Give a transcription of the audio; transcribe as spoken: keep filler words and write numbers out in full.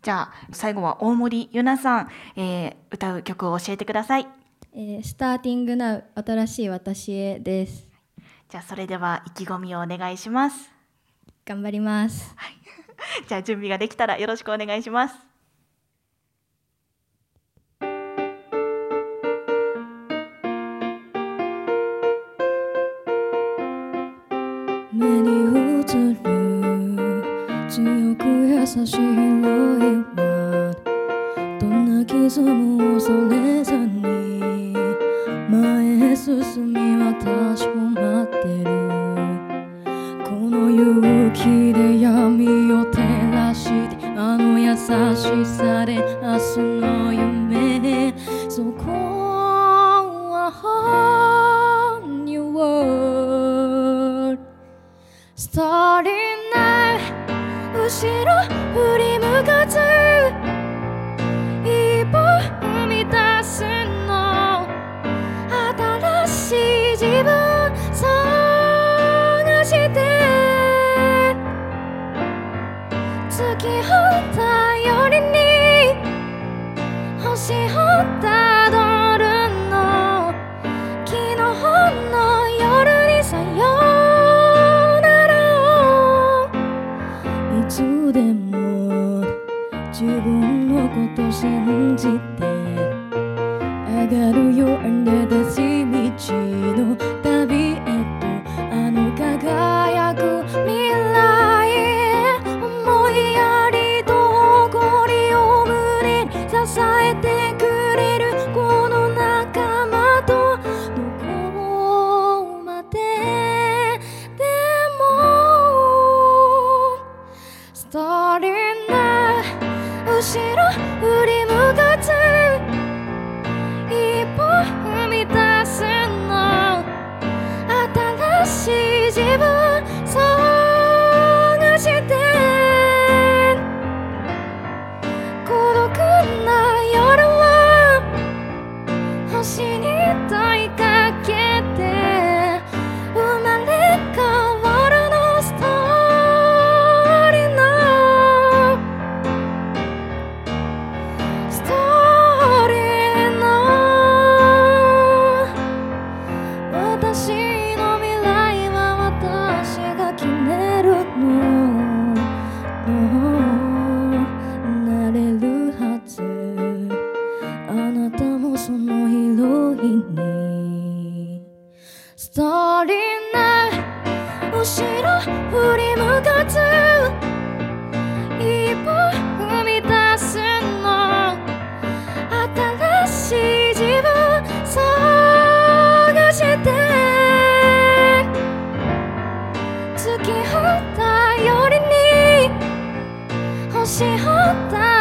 じゃあ最後は大森ゆなさん、えー、歌う曲を教えてください。 えー、スターティングナウ新しい私へです。 じゃあそれでは意気込みをお願いします。 頑張ります。 はい、じゃあ準備ができたらよろしくお願いします。 目に映る強く優しい色はどんな傷も恐れずに前へ進み私を待ってる。この勇気で闇を照らしてあの優しさで明日の夢そこは whole new world Starting now 後ろ振り向かず一歩踏み出すの新しい自分探して月を頼りに星をたどるの昨日の夜にさよならをいつでも自分のこと信じて上がるように出し道の旅へとあの輝く未来へ思いやりと誇りを胸に支えてくれるこの仲間とどこまででも Starting now 後ろ振り向かず一歩踏み出すの新しい自分探して孤独な夜は星に問いかけて生まれ変わるのストーリーのストーリーの私の未来は私が決めるのなれるはずあなたもそのヒロインに Starting now 後ろ振り向かず一歩踏み出すの新しい自分探して月を頼りに星を頼りに